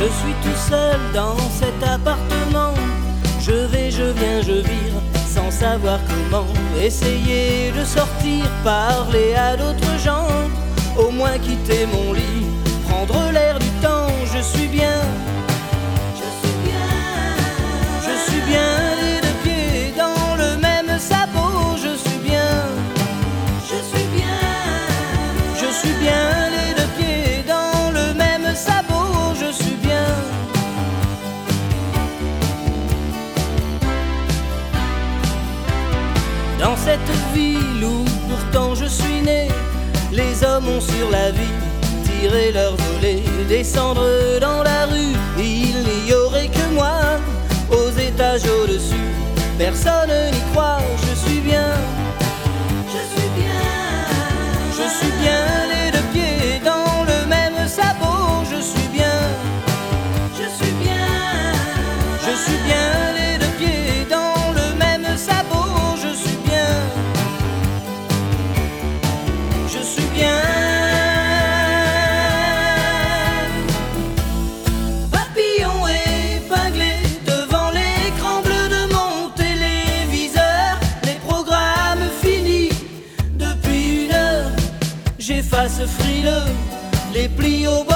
Je suis tout seul dans cet appartement. Je vais, je viens, je vire sans savoir comment. Essayer de sortir, parler à d'autres gens, au moins quitter mon lit, prendre l'air du temps. Je suis bien, je suis bien, je suis bien les deux pieds dans le même sabot. Je suis bien, je suis bien, je suis bien les deux pieds dans le même sabot. Je suis bien. Dans cette ville où pourtant je suis né, les hommes ont sur la vie tiré leur volet. Descendre dans la rue, il n'y aurait que moi. Aux étages au-dessus, personne n'y croit. Je suis bien, je suis bien, je suis bien les deux pieds dans le même sabot. Je suis bien, je suis bien, je suis bien les deux pieds dans le même sabot. Je suis bien, je suis bien. Papillon épinglé devant l'écran bleu de mon téléviseur. Les programmes finis depuis 1 heure. J'efface frileux les plis au bord